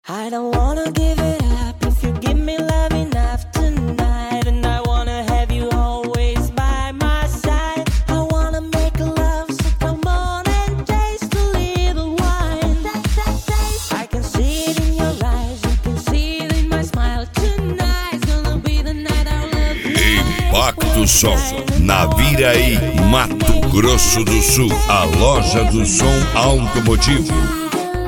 I don't wanna give it up if you give me love enough tonight. And I wanna have you always by my side. I wanna make love, so come on and taste a little wine. I can see it in your eyes, you can see it in my smile. Tonight's gonna be the night our love lies. Impacto Som, Naviraí, Mato Grosso do Sul. A loja do som automotivo.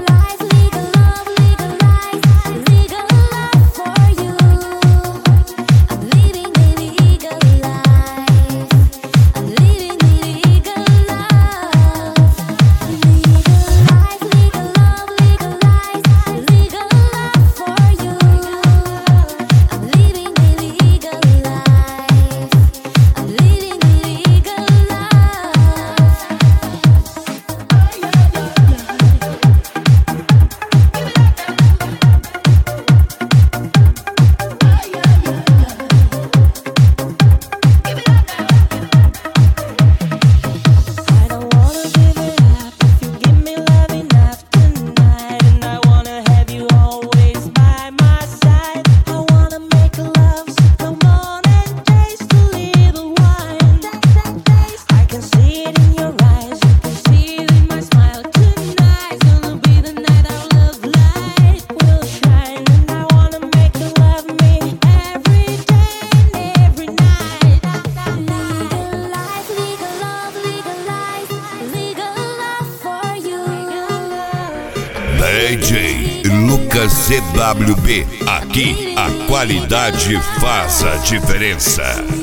DJ Lucas CWB, aqui a qualidade faz a diferença.